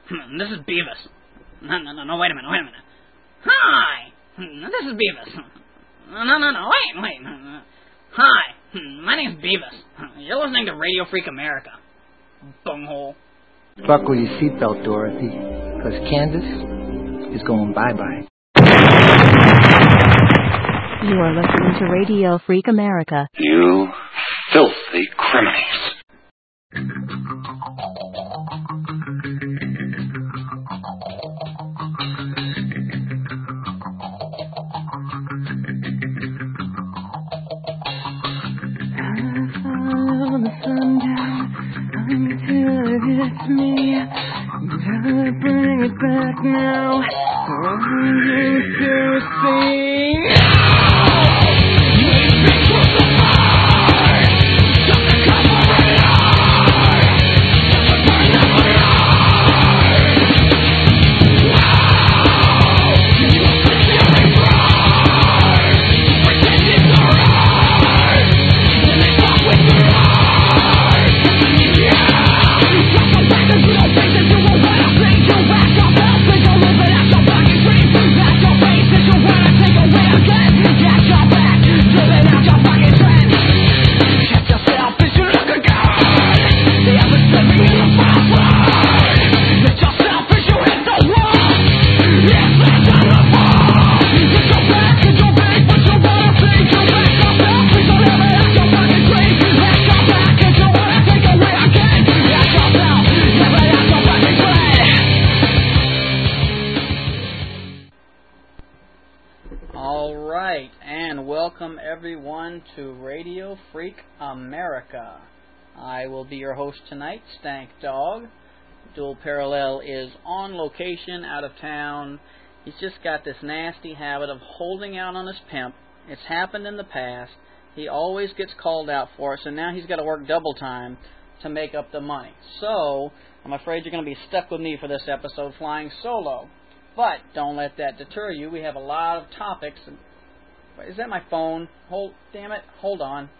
This is Beavis. No, wait a minute. Hi, this is Beavis. No, wait. Hi, my name's Beavis. You're listening to Radio Freak America. Bunghole. Buckle your seatbelt, Dorothy, because Candace is going bye-bye. You are listening to Radio Freak America. You filthy criminals. Until it hits me, gotta bring it back now. I'm used to see. Everyone to Radio Freak America. I will be your host tonight, Stank Dog. Dual Parallel is on location, out of town. He's just got this nasty habit of holding out on his pimp. It's happened in the past. He always gets called out for it, so now he's got to work double time to make up the money. So, I'm afraid you're going to be stuck with me for this episode, flying solo. But don't let that deter you. We have a lot of topics. Is that my phone? Damn it. Hold on.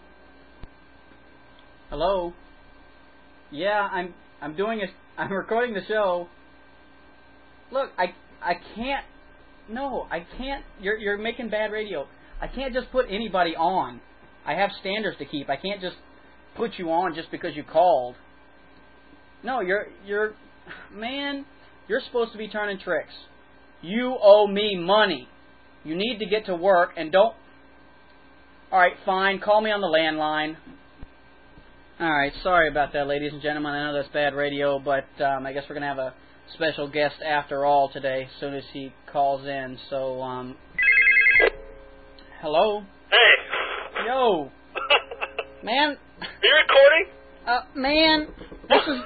Hello? Yeah, I'm doing it. I'm recording the show. Look, I can't. No, I can't. You're making bad radio. I can't just put anybody on. I have standards to keep. I can't just put you on just because you called. No, man, you're supposed to be turning tricks. You owe me money. You need to get to work and don't... Alright, fine. Call me on the landline. Alright, sorry about that, ladies and gentlemen. I know that's bad radio, but I guess we're going to have a special guest after all today, as soon as he calls in. So, hello? Hey! Yo! Man! Are you recording? Man, this is...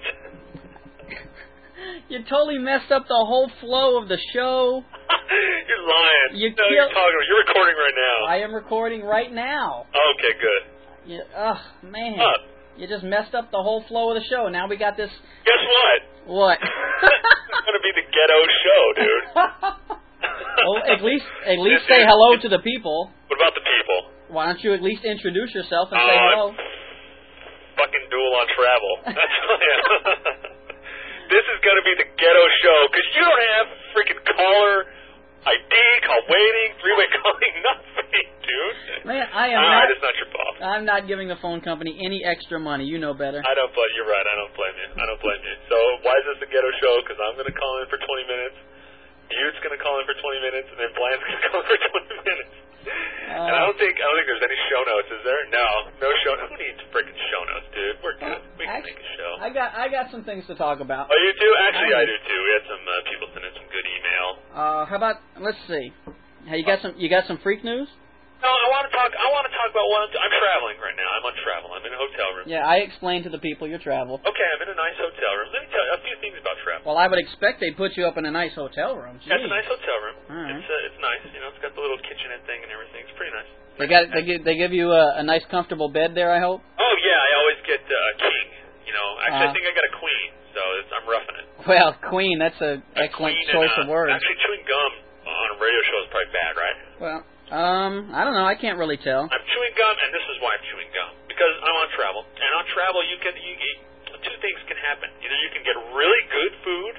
You totally messed up the whole flow of the show. You're lying. You're recording right now. I am recording right now. Okay, good. Man. What? You just messed up the whole flow of the show. Now we got this... Guess what? What? It's going to be the ghetto show, dude. Well, at least say hello to the people. What about the people? Why don't you at least introduce yourself and say hello? Fucking Duel on Travel. That's This is going to be the ghetto show, because you don't have freaking caller ID, call waiting, three-way calling, nothing, dude. Man, I am not... It's not your fault. I'm not giving the phone company any extra money. You know better. I don't blame you. You're right. I don't blame you. So why is this a ghetto show? Because I'm going to call in for 20 minutes. You's going to call in for 20 minutes, and then Bland's going to call in for 20 minutes. And I don't think there's any show notes, is there? No show notes. Who needs freaking show notes, dude? We're good. We can make a show. I got some things to talk about. Oh, you do? Actually, I do too. We had some people send in some good email. How about, let's see. Hey, you got some freak news? No, I want to talk about what I'm traveling right now. I'm on travel. I'm in a hotel room. Yeah, I explained to the people your travel. Okay, I'm in a nice hotel room. Let me tell you a few things about travel. Well, I would expect they'd put you up in a nice hotel room. Jeez. Yeah, it's a nice hotel room. All right. It's nice. You know, it's got the little kitchenette thing and everything. It's pretty nice. They give you a nice comfortable bed there, I hope. Oh yeah, I always get a king. You know, actually I think I got a queen, so I'm roughing it. Well, queen, that's an excellent choice of words. Actually, chewing gum on a radio show is probably bad, right? Well, I don't know. I can't really tell. I'm chewing gum, and this is why I'm chewing gum. Because I'm on travel. And on travel, two things can happen. Either you can get really good food,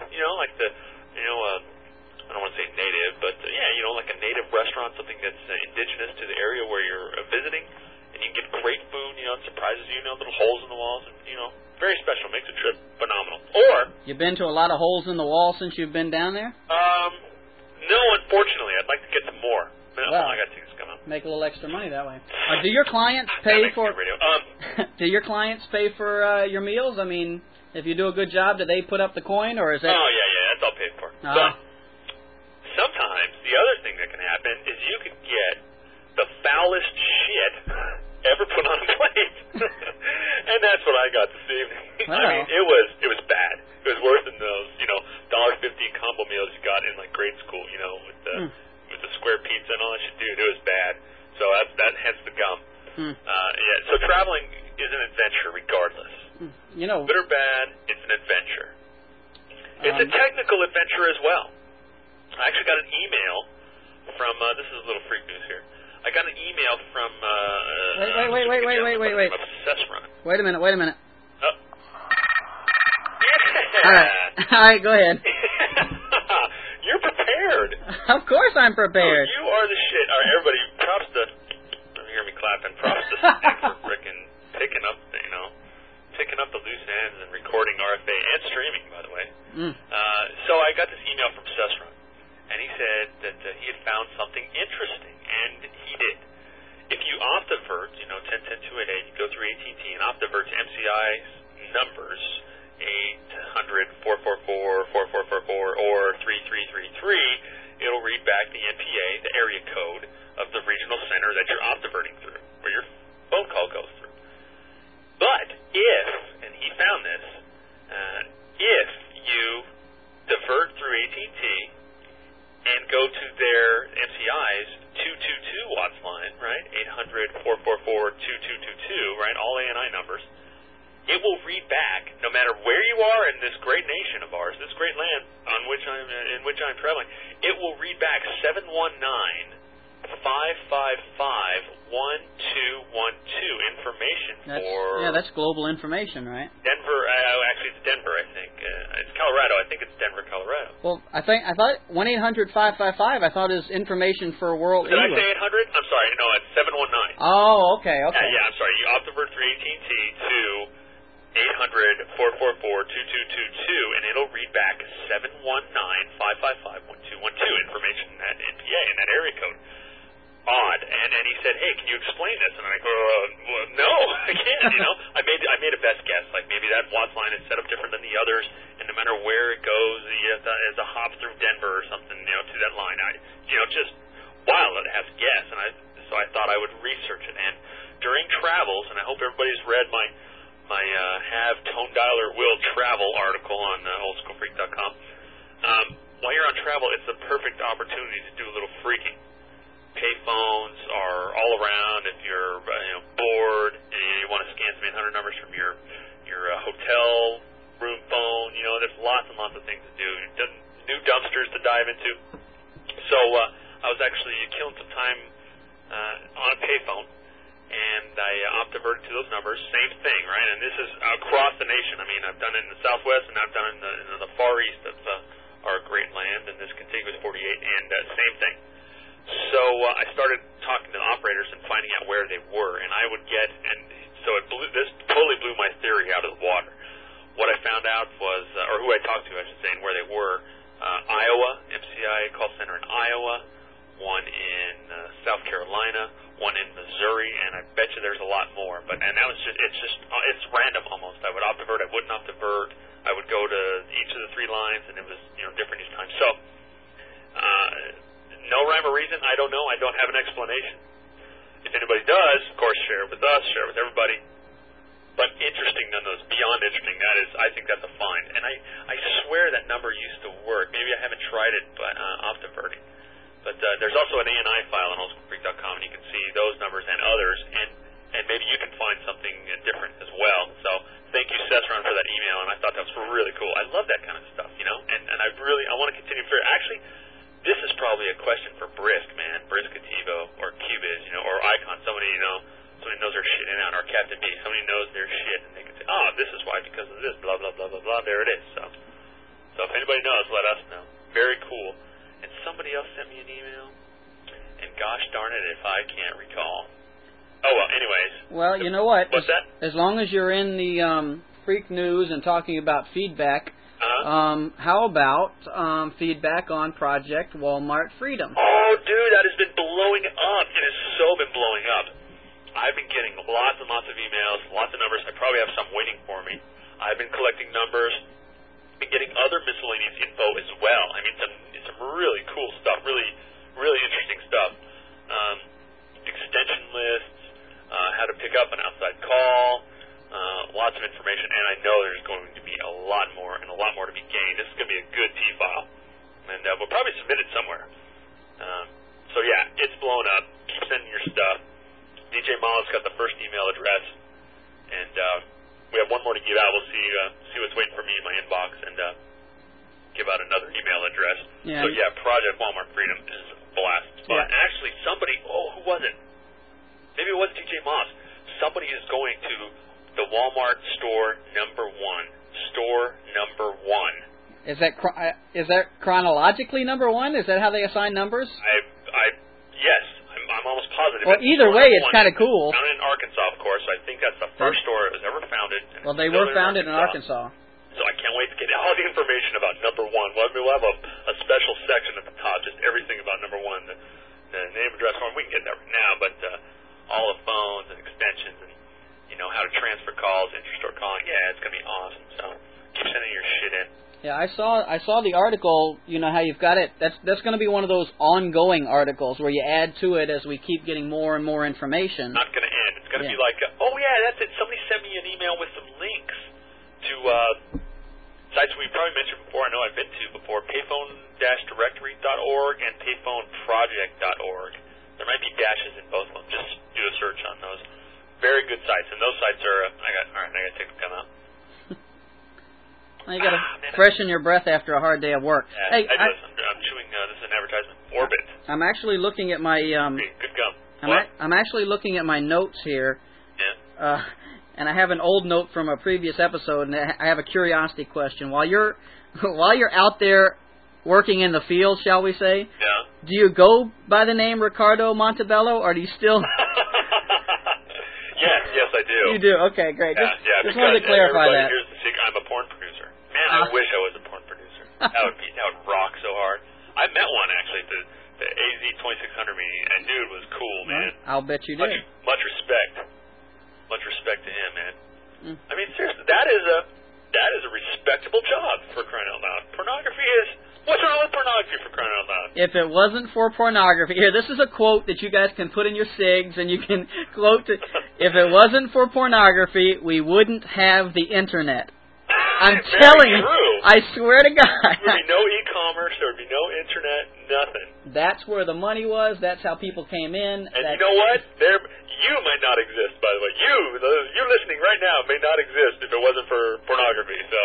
like the, I don't want to say native, but like a native restaurant, something that's indigenous to the area where you're visiting, and you can get great food. It surprises you. Little holes in the walls, and very special. Makes a trip phenomenal. Or you've been to a lot of holes in the wall since you've been down there? No, unfortunately, I'd like to get some more. Well, I got things coming up. Make a little extra money that way. Do your clients pay for? Do your clients pay for your meals? I mean, if you do a good job, do they put up the coin, or is that? Oh yeah, that's all paid for. But sometimes the other thing that can happen is you could get the foulest shit ever put on a plate, and that's what I got this evening. Wow. I mean, it was bad. It was worse than those $1.50 combo meals you got in like grade school, with the square pizza and all that shit. Dude, it was bad. So that hence the gum. So traveling is an adventure regardless. Good or bad, it's an adventure. It's a technical adventure as well. I actually got an email from, this is a little freak news here. I got an email from, Wait. Obsessrun. Wait a minute. Oh. Yeah. All right, go ahead. You're prepared. Of course I'm prepared. Oh, you are the shit. All right, everybody, props to, don't hear me clapping, props to Stick for frickin' picking up the loose ends and recording RFA and streaming, by the way. So I got this email from Obsessrun, and he said that he had found something interesting, and he did. If you Optivert, 10-10-288, you go through AT&T and Optivert's MCI numbers, 800-444-4444 or 3333, it'll read back the NPA, the area code of the regional center that you're Optiverting through, where your phone call goes through. But if, and he found this, if you divert through AT&T and go to their MCI's 222 watts line, right, 800-444-2222, right, all ANI numbers, it will read back, no matter where you are in this great nation of ours, this great land in which I'm traveling, it will read back 719-555-1212 information for... Yeah, that's global information, right? Denver, actually it's Denver, I think. It's Colorado. I think it's Denver, Colorado. Well, I thought 1-800-555, I thought is information for world Did English. I say 800? I'm sorry, no, it's 719. Oh, okay. Yeah, I'm sorry. You Optivert through AT&T to 800-444-2222, and it'll read back 719-555-1212 information in that NPA, in that area code. Odd. And he said, hey, can you explain this? And I'm like, well, no, I can't, I made a best guess. Like, maybe that Watts line is set up different than the others, and no matter where it goes, you have to hop through Denver or something, to that line. Just wild to have to guess. And so I thought I would research it. And during travels, and I hope everybody's read my Have Tone Dialer Will Travel article on oldschoolfreak.com. While you're on travel, it's the perfect opportunity to do a little freaking. Payphones are all around. If you're bored and you want to scan some 800 numbers from your hotel room phone, there's lots and lots of things to do. New dumpsters to dive into. So I was actually killing some time on a payphone, and I Optiverted to those numbers. Same thing, right? And this is across the nation. I mean, I've done it in the Southwest, and I've done it in the far east of our great land, and this contiguous 48, and same thing. So I started talking to the operators and finding out where they were, and I would get, and so this totally blew my theory out of the water. What I found out was, or who I talked to, I should say, and where they were, Iowa, MCI call center in Iowa, one in South Carolina, one in Missouri, and I bet you there's a lot more. And that was it's random almost. I would Optivert, I wouldn't Optivert. I would go to each of the three lines, and it was different each time. So no rhyme or reason. I don't know. I don't have an explanation. If anybody does, of course, share it with us, share it with everybody. But interesting nonetheless, beyond interesting, I think that's a find. And I swear that number used to work. Maybe I haven't tried it, but Optiverting. But there's also an ANI file on oldschoolfreak.com, and you can see those numbers and others, and maybe you can find something different as well. So thank you, Sesron, for that email, and I thought that was really cool. I love that kind of stuff, and I want to continue for actually. This is probably a question for Brisk, man. Brisk Ativo or Cubiz, or Icon. Somebody knows their shit in out, or Captain B. Somebody knows their shit, and they can say, oh, this is why, because of this, blah, blah, blah, blah, blah. There it is. So So if anybody knows, let us know. Very cool. And somebody else sent me an email, and gosh darn it if I can't recall. Oh, well, anyways. Well, you know what? What's that? As long as you're in the Freak News and talking about feedback, how about feedback on Project Walmart Freedom? Oh, dude, that has been blowing up. It has so been blowing up. I've been getting lots and lots of emails, lots of numbers. I probably have some waiting for me. I've been collecting numbers, been getting other miscellaneous info as well. I mean, some really cool stuff, really, really interesting stuff. Extension lists, how to pick up an outside call, lots of information, and I know there's going to be a lot more and a lot more to be gained. This is going to be a good T-file, and we'll probably submit it somewhere. So yeah, it's blown up. Keep sending your stuff. DJ Mollis got the first email address, and we have one more to give out. We'll see what's waiting for me in my inbox, and give out another email address. Yeah. So yeah, Project Walmart Freedom is a blast. But Yeah. actually, somebody, who was it? Maybe it was DJ Moss. Somebody is going to the Walmart store number 1. Store number 1. Is that chronologically number 1? Is that how they assign numbers? Yes, I'm almost positive. Well, either way, it's kind of cool. Founded in Arkansas, of course. I think that's the first store that was ever founded. And Well, they still were founded in Arkansas. So I can't wait to get all the information about number 1. We'll have a special section at the top, just everything about number 1, the name, address, phone. We can get that right now, but all the phones and extensions and, how to transfer calls, interstore calling. Yeah, it's going to be awesome. So keep sending your shit in. Yeah, I saw the article, how you've got it. That's going to be one of those ongoing articles where you add to it as we keep getting more and more information. Not going to end. It's going to be like, that's it. Somebody sent me an email with some links to sites we probably mentioned before. I know I've been to before, payphone-directory.org and payphoneproject.org. There might be dashes in both of them. Just do a search on those. Very good sites, and those sites are. I got to take them out. You got to freshen your breath after a hard day of work. Yeah, Hey, I'm chewing. This is an advertisement. Orbit. I'm actually looking at my. Good gum. I'm actually looking at my notes here. Yeah. And I have an old note from a previous episode, and I have a curiosity question. While you're out there working in the field, shall we say? Yeah. Do you go by the name Ricardo Montebello, or do you still? Yes, I do. You do. Okay, great. Just wanted to clarify that. Here's the secret. I'm a porn producer. Man, I wish I was a porn producer. That would rock so hard. I met one actually at the AZ 2600 meeting, and dude was cool, man. I'll bet you did. Much respect. Much respect to him, man. I mean, seriously, that is a respectable job, for crying out loud. Pornography is. What's wrong with pornography, for crying out loud? If it wasn't for pornography, here, this is a quote that you guys can put in your SIGs, and you can quote it. If it wasn't for pornography, we wouldn't have the internet. I'm telling you, I swear to God. There would be no e-commerce, there would be no internet, nothing. That's where the money was. That's how people came in. And you know what? You might not exist, by the way. You listening right now may not exist if it wasn't for pornography. So.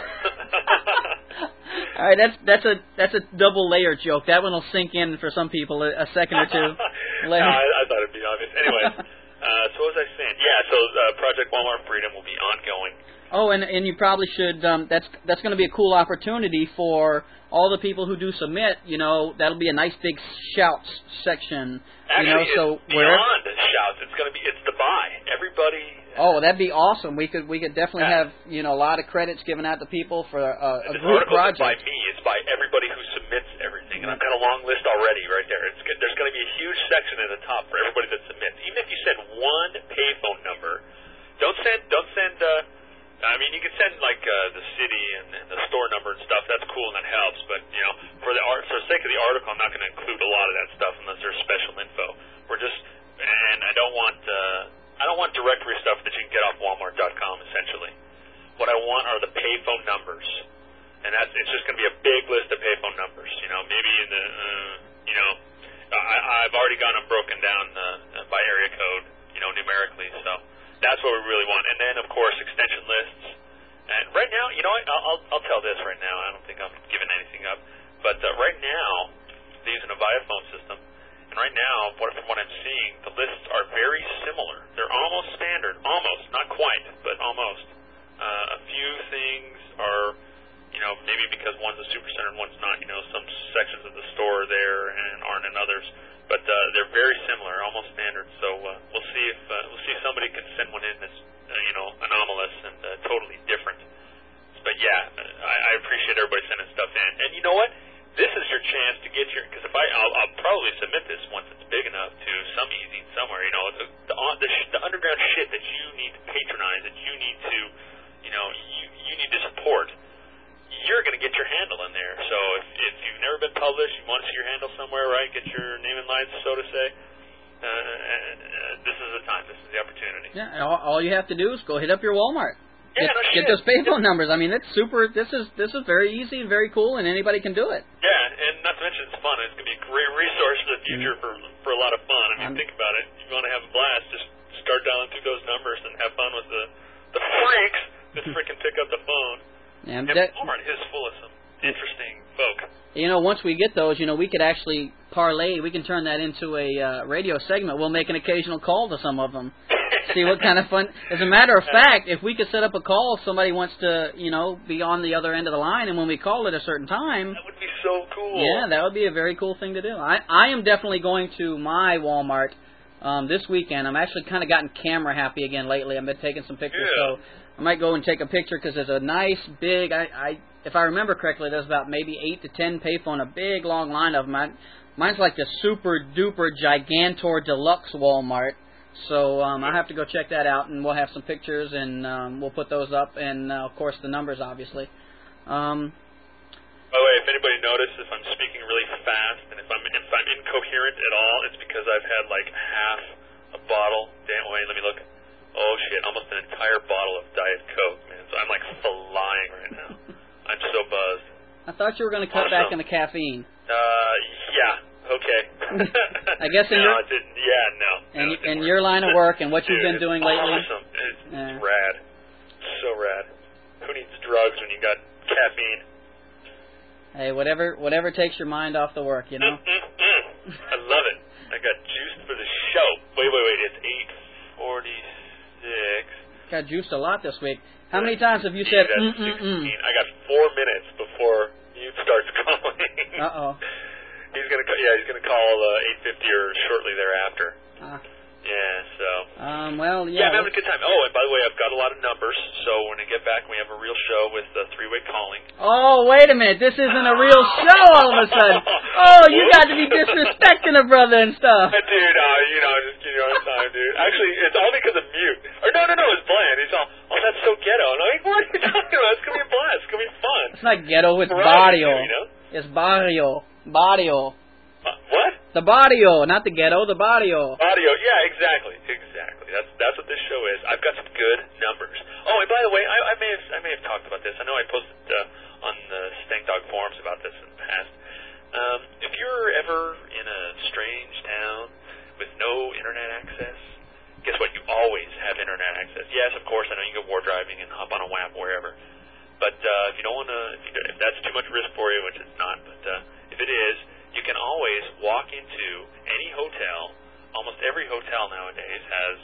All right, that's a double layer joke. That one will sink in for some people a second or two. No, I thought it'd be obvious. Anyways, so what was I saying? Yeah, so Project Walmart Freedom will be ongoing. Oh, and you probably should. That's going to be a cool opportunity for all the people who do submit. That'll be a nice big shouts section. Actually, so it's beyond shouts. It's the buy. Everybody. Oh, that'd be awesome. We could definitely have a lot of credits given out to people for a group project. This article isn't by me. It's by everybody who submits everything, and I've got a long list already right there. There's going to be a huge section at the top for everybody that submits. Even if you send one payphone number, don't send. I mean, you can send like the city and the store number and stuff. That's cool and that helps. But for the sake of the article, I'm not going to include a lot of that stuff unless there's special info. And I don't want directory stuff that you can get off Walmart.com. Essentially, what I want are the payphone numbers, and it's just going to be a big list of payphone numbers. Maybe in the I've already got them broken down by area code, numerically. So. That's what we really want. And then, of course, extension lists. And right now, I'll tell this right now. I don't think I'm giving anything up. But right now, they're using a Viaphone system. And right now, from what I'm seeing, the lists are very similar. They're almost standard. Almost. Not quite, but almost. A few things are, maybe because one's a supercenter and one's not. You know, some sections of the store are there and aren't in others, but they're very similar, almost standard. So we'll see if somebody can send one in that's anomalous and totally different. But yeah, I appreciate everybody sending stuff in. And you know what? This is your chance to get because I'll probably submit this once it's big enough to some e-zine somewhere. You know, the underground shit that you need to patronize, that you need to, you need to support. You're going to get your handle in there. So if you've never been published, you want to see your handle somewhere, right? Get your name in lights, so to say. This is the time. This is the opportunity. Yeah, all you have to do is go hit up your Walmart. Yeah, get those payphone numbers. I mean, it's super. This is very easy and very cool, and anybody can do it. Yeah, and not to mention it's fun. It's going to be a great resource for the future for a lot of fun. I mean, think about it. If you want to have a blast, just start dialing through those numbers and have fun with the freaks that freaking pick up the phone. And Walmart is full of some interesting folk. You know, once we get those, we could actually parlay. We can turn that into a radio segment. We'll make an occasional call to some of them. See what kind of fun. As a matter of fact, if we could set up a call, if somebody wants to, be on the other end of the line, and when we call at a certain time, that would be so cool. Yeah, that would be a very cool thing to do. I am definitely going to my Walmart this weekend. I'm actually kind of gotten camera happy again lately. I've been taking some pictures, so I might go and take a picture because there's a nice big. If I remember correctly, there's about maybe 8 to 10 payphone, a big long line of them. Mine's like the super duper gigantor deluxe Walmart. So I have to go check that out, and we'll have some pictures, and we'll put those up, and of course the numbers, obviously. By the way, if anybody notices if I'm speaking really fast, and if I'm incoherent at all, it's because I've had like half a bottle. Damn, wait, let me look. Oh shit, almost an entire bottle of Diet Coke, man. So I'm like flying right now. I'm so buzzed. I thought you were going to cut back on the caffeine. Yeah. Okay. I guess in in your line of work and what you've been doing lately. Awesome. It's rad. So rad. Who needs drugs when you got caffeine? Hey, whatever takes your mind off the work, I love it. I got juiced for the show. Wait. It's 8:46. Got juiced a lot this week. How many times have you said? I got 4 minutes before you starts calling. Uh-oh. He's gonna call 8:50 or shortly thereafter. Yeah, so. Well, yeah. I'm having a good time. Oh, and by the way, I've got a lot of numbers, so when I get back, we have a real show with three-way calling. Oh, wait a minute. This isn't a real show all of a sudden. Oh, you got to be disrespecting a brother and stuff. Dude, just give you time, dude. Actually, it's all because of Mute. Or no, it's Bland. He's all, oh, that's so ghetto. And I'm like, what are you talking about? It's going to be a blast. It's going to be fun. It's not ghetto, it's barrio. It's barrio. Barrio. What? The barrio, not the ghetto, the barrio. Barrio, yeah, exactly. That's what this show is. I've got some good numbers. Oh, and by the way, I may have talked about this. I know I posted on the Stank Dog forums about this in the past. If you're ever in a strange town with no internet access, guess what? You always have internet access. Yes, of course, I know you can go war driving and hop on a WAP wherever. But if you don't want to, if that's too much risk for you, which it's not, but if it is, you can always walk into any hotel. Almost every hotel nowadays has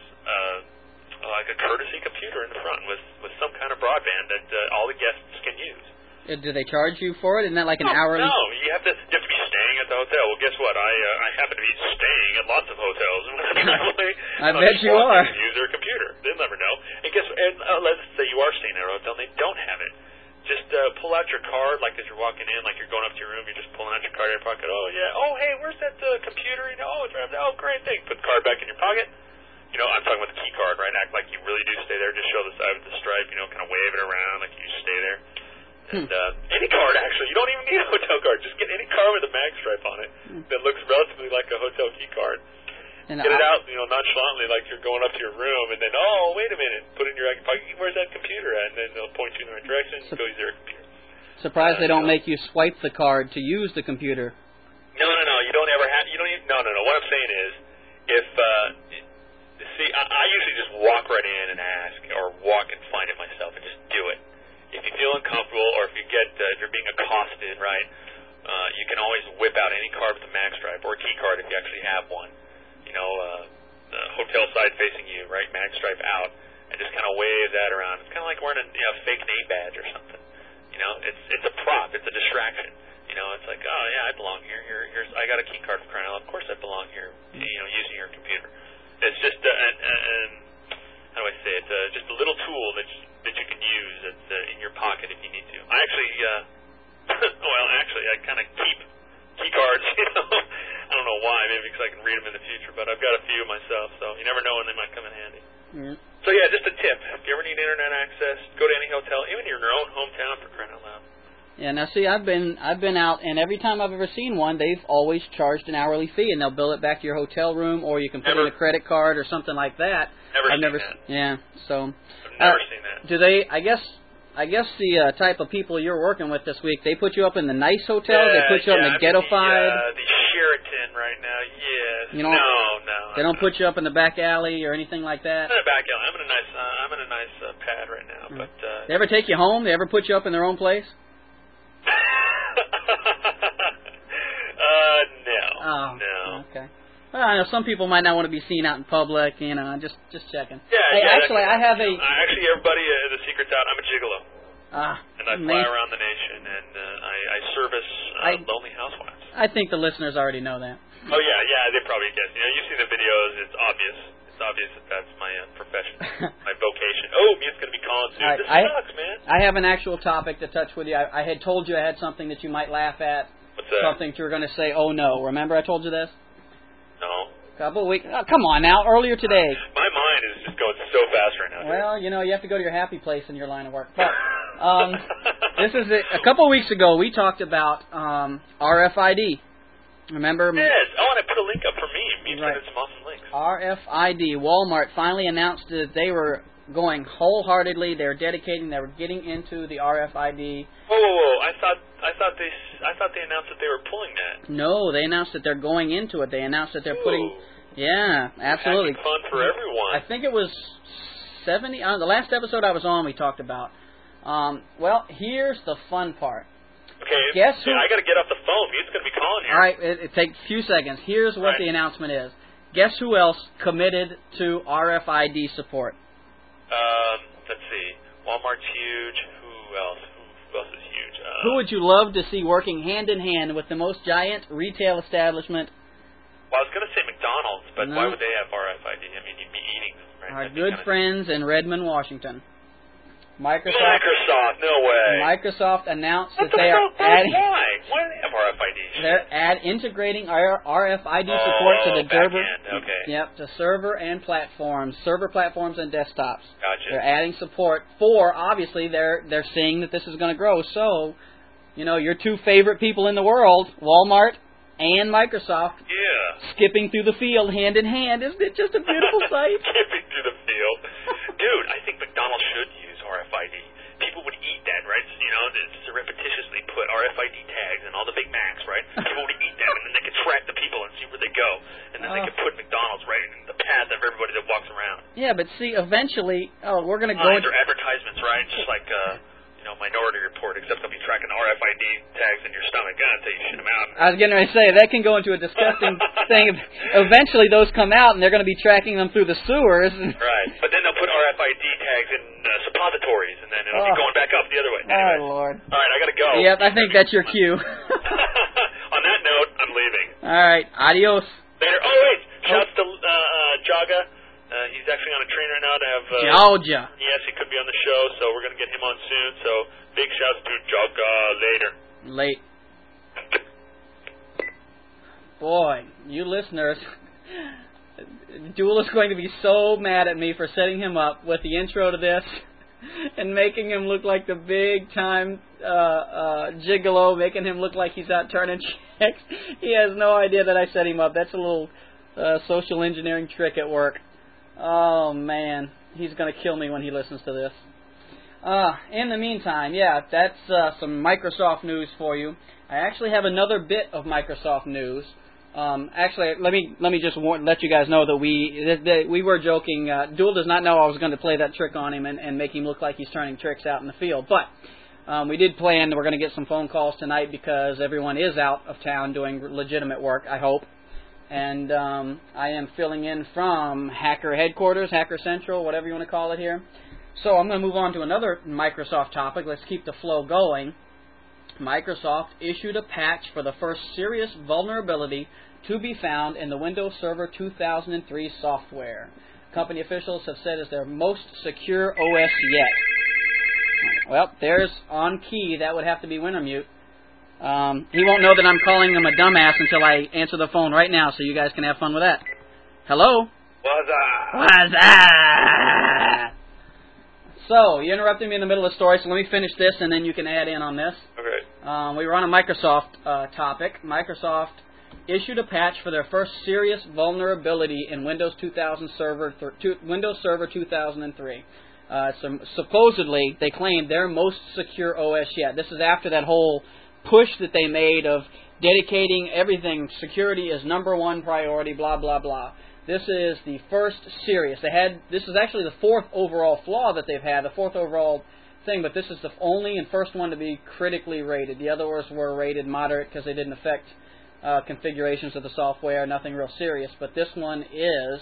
like a courtesy computer in the front with some kind of broadband that all the guests can use. Do they charge you for it? Isn't that like an hourly? No, you have to be staying at the hotel. Well, guess what? I happen to be staying at lots of hotels when I'm traveling. I bet you are. Use their computer. They'll never know. And let's say you are staying at a hotel and they don't have it. Just pull out your card, like as you're walking in, like you're going up to your room, you're just pulling out your card in your pocket. Oh, yeah. Oh, hey, where's that computer? Oh, it's right there. Oh, great thing. Put the card back in your pocket. I'm talking about the key card, right? Act like you really do stay there. Just show the side with the stripe, kind of wave it around like you stay there. And any card, actually. You don't even need a hotel card. Just get any card with a mag stripe on it that looks relatively like a hotel key card. And get it out, nonchalantly, like you're going up to your room, and then, oh, wait a minute, put it in your pocket. Where's that computer at? And then they'll point you in the right direction. And go use their computer. Surprised they don't make you swipe the card to use the computer. No. You don't ever have. You don't even. No. What I'm saying is, I usually just walk right in and ask, or walk and find it myself and just do it. If you feel uncomfortable, or if you're being accosted, right, you can always whip out any card with a mag stripe or a key card if you actually have one. Hotel side facing you, right, mag stripe out, and just kind of wave that around. It's kind of like wearing a fake name badge or something. know, it's a prop, it's a distraction. You know, it's like, oh yeah, I belong here. Here's I got a key card from Crown. Of course, I belong here. You know, using your computer. It's just how do I say it? Just a little tool that you can use that's in your pocket if you need to. I actually, I kind of keep key cards. You know, I don't know why. Maybe because I can read them in the future. But I've got a few myself, so you never know when they might come in handy. Mm-hmm. So yeah, just a tip. If you ever need internet access, go to any hotel, even in your own hometown, for crying out loud. Yeah, now see, I've been out, and every time I've ever seen one, they've always charged an hourly fee, and they'll bill it back to your hotel room, or you can put in a credit card or something like that. I've never seen that. Yeah, so. I've never seen that. Do they? I guess the type of people you're working with this week, they put you up in the nice hotels. They put you up in the ghetto-fied. The Sheraton right now. Yes. You know, no. They don't put you up in the back alley or anything like that. I'm in a back alley. I'm in a nice pad right now. Mm. But they ever take you home? They ever put you up in their own place? No. Oh, no. Okay. Well, I know some people might not want to be seen out in public. You know, just checking. Yeah. Hey, yeah. Actually, I have a. Actually, everybody, the secret's out. I'm a gigolo. And I fly around the nation, and I service lonely housewives. I think the listeners already know that. Oh yeah, they probably guess. You know, you've seen the videos. It's obvious. It's obvious that that's my profession, my vocation. Oh, Mute's going to be calling soon. This sucks, man. I have an actual topic to touch with you. I had told you I had something that you might laugh at. What's that? Something that you were going to say, oh no. Remember I told you this? No. Couple of weeks. Oh, come on now. Earlier today. My mind is just going so fast right now. Well, you know, you have to go to your happy place in your line of work. But this is it. A couple of weeks ago, we talked about RFID. Remember? Yes. Oh, and I put a link up for me. Me Right. some awesome links. RFID. Walmart finally announced that they were going wholeheartedly. They were getting into the RFID. Whoa! I thought they announced that they were pulling that. No, they announced that they're going into it. They announced that they're putting. Yeah, absolutely. Having fun for everyone. I think it was 70. The last episode I was on, we talked about. Well, here's the fun part. Okay. Guess who? I got to get off the phone. He's going to be calling here. All right, it takes a few seconds. Here's what the announcement is. Guess who else committed to RFID support? Let's see. Walmart's huge. Who else? Who else is huge? Who would you love to see working hand in hand with the most giant retail establishment? Well, I was going to say McDonald's, but No. why would they have RFID? I mean, you'd be eating them, right? Our That'd be good kinda... friends in Redmond, Washington. Microsoft, no way. Microsoft announced What that they are adding. Why? Why do they have RFID? They're integrating our RFID support to the back server. end. Okay. Yep, to server and platforms, server platforms and desktops. Gotcha. They're adding support for. Obviously, they're seeing that this is going to grow. So, you know, your two favorite people in the world, Walmart and Microsoft, skipping through the field hand in hand. Isn't it just a beautiful sight? Skipping through the field. Dude, I think McDonald's should use RFID. People would eat that, right? You know, just to repetitiously put RFID tags in all the Big Macs, right? People would eat them, and then they could track the people and see where they go. And then they could put McDonald's right in the path of everybody that walks around. Yeah, but see, eventually, we're going to go into... They're advertisements, right? Just like, Minority Report, except they'll be tracking RFID tags in your stomach until you shit them out. I was getting ready to say, that can go into a disgusting thing. Eventually, those come out, and they're going to be tracking them through the sewers. Right. But then they'll put RFID tags in suppositories, and then it'll be going back up the other way. Anyway. Oh, Lord. All right, I got to go. Yep, I think that's your cue. On that note, I'm leaving. All right, adios. Later. Oh, wait. Shouts to Jaga. He's actually on a train right now to have... Georgia. Yes, he could be on the show, so we're going to get him on soon. So big shouts to Jaga later. Late. Boy, you listeners, Jewel is going to be so mad at me for setting him up with the intro to this and making him look like the big-time gigolo, making him look like he's out turning checks. He has no idea that I set him up. That's a little social engineering trick at work. Oh, man. He's going to kill me when he listens to this. In the meantime, yeah, that's some Microsoft news for you. I actually have another bit of Microsoft news. Actually, let me just let you guys know that we were joking. Duel does not know I was going to play that trick on him and make him look like he's turning tricks out in the field. But we did plan that we're going to get some phone calls tonight because everyone is out of town doing legitimate work, I hope. And I am filling in from Hacker Headquarters, Hacker Central, whatever you want to call it here. So I'm going to move on to another Microsoft topic. Let's keep the flow going. Microsoft issued a patch for the first serious vulnerability to be found in the Windows Server 2003 software. Company officials have said it's their most secure OS yet. Well, there's on key. That would have to be Wintermute. He won't know that I'm calling him a dumbass until I answer the phone right now, so you guys can have fun with that. Hello? What's up? So, you interrupted me in the middle of the story, so let me finish this, and then you can add in on this. Okay. We were on a Microsoft topic. Microsoft issued a patch for their first serious vulnerability in Windows Server 2003. Supposedly, they claim their most secure OS yet. This is after that whole push that they made of dedicating everything. Security is number one priority, blah, blah, blah. This is the first serious. This is actually the fourth overall flaw that they've had, the fourth overall thing, but this is the only and first one to be critically rated. The others were rated moderate because they didn't affect configurations of the software, nothing real serious. But this one is,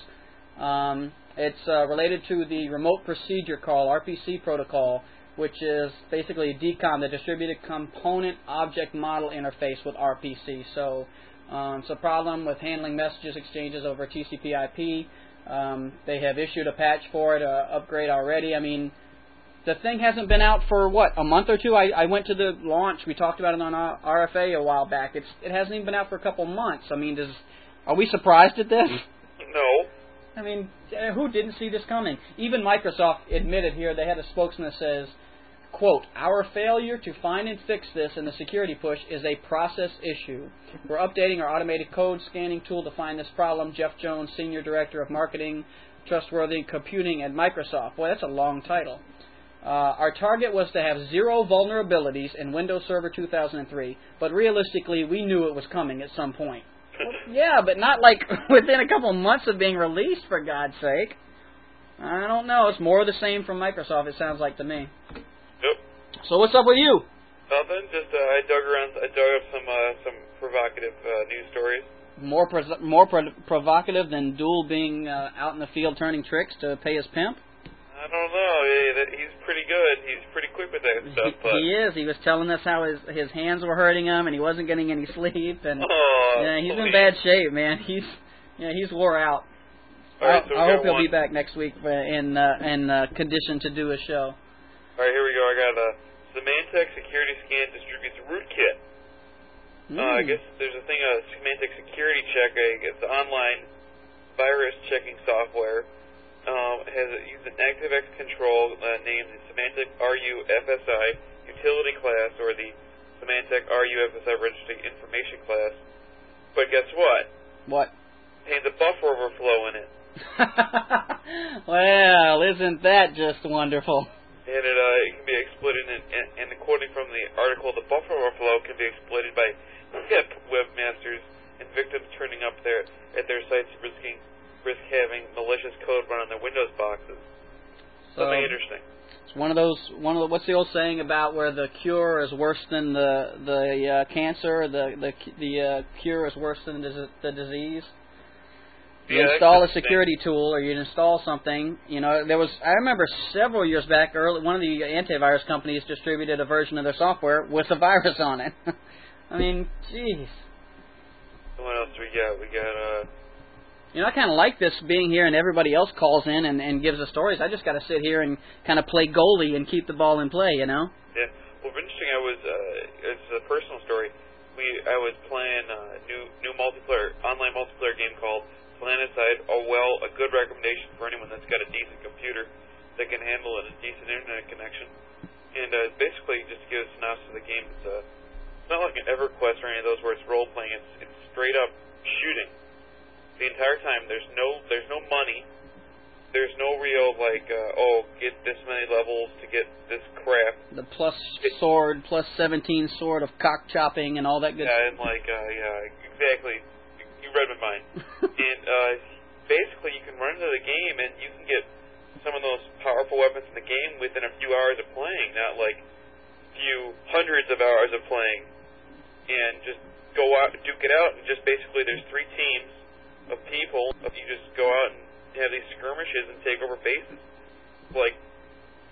it's related to the Remote Procedure Call, RPC protocol, which is basically a DCOM, the Distributed Component Object Model Interface with RPC. So it's a problem with handling messages exchanges over TCP/IP. They have issued a patch for it, upgrade already. I mean, the thing hasn't been out for, what, a month or two? I went to the launch. We talked about it on RFA a while back. It hasn't even been out for a couple months. I mean, are we surprised at this? No. I mean, who didn't see this coming? Even Microsoft admitted here, they had a spokesman that says, quote, "Our failure to find and fix this in the security push is a process issue. We're updating our automated code scanning tool to find this problem." Jeff Jones, Senior Director of Marketing, Trustworthy Computing at Microsoft. Boy, that's a long title. Our target was to have 0 vulnerabilities in Windows Server 2003, but realistically, we knew it was coming at some point. Well, yeah, but not like within a couple months of being released, for God's sake. I don't know. It's more of the same from Microsoft, it sounds like to me. Yep. So what's up with you? Nothing. Just I dug up some provocative news stories. More provocative than Duel being out in the field turning tricks to pay his pimp? I don't know. He's pretty good. He's pretty quick with that stuff. But he is. He was telling us how his hands were hurting him, and he wasn't getting any sleep. And he's in bad shape, man. He's wore out. Right, so I hope he'll be back next week in condition to do a show. All right, here we go. I got Symantec Security Scan distributes rootkit. I guess there's a thing, Symantec Security Check. It's online virus checking software. Has used an ActiveX control named the Symantec RUFSI utility class, or the Symantec RUFSI registry information class. But guess what? What? It has a buffer overflow in it. Well, isn't that just wonderful? And it can be exploited, and quoting from the article, the buffer overflow can be exploited by hip webmasters and victims turning up at their sites, risk having malicious code run on their Windows boxes. Something interesting. It's one of those. What's the old saying about where the cure is worse than the cancer? The cure is worse than the disease. You install a security tool, or you install something. You know, I remember several years back, one of the antivirus companies distributed a version of their software with a virus on it. I mean, jeez. What else do we got? We got You know, I kind of like this being here and everybody else calls in and gives us stories. I just got to sit here and kind of play goalie and keep the ball in play, you know? Yeah. Well, interesting, it's a personal story. I was playing a new online multiplayer game called Planetside. A good recommendation for anyone that's got a decent computer that can handle a decent internet connection. And basically, just to give a synopsis of the game, it's not like an EverQuest or any of those where it's role-playing. It's straight up shooting. The entire time, there's no money. There's no real get this many levels to get this crap. The plus 17 sword of cock chopping and all that good stuff. And exactly. You read my mind. And basically, you can run into the game and you can get some of those powerful weapons in the game within a few hours of playing, not like few hundreds of hours of playing. And just go out and duke it out, and just basically there's 3 teams of people. You just go out and have these skirmishes and take over bases. Like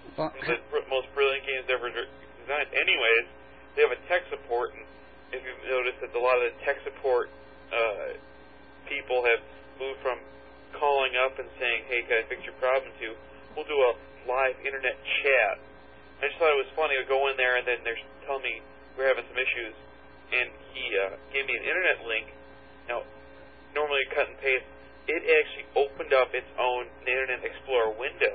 One of the most brilliant games ever designed. Anyways, they have a tech support, and if you've noticed that a lot of the tech support people have moved from calling up and saying, hey, can I fix your problem, to we'll do a live internet chat. I just thought it was funny to go in there and then they're telling me we're having some issues, and he gave me an internet link. Now, normally you cut and paste. It actually opened up its own Internet Explorer window.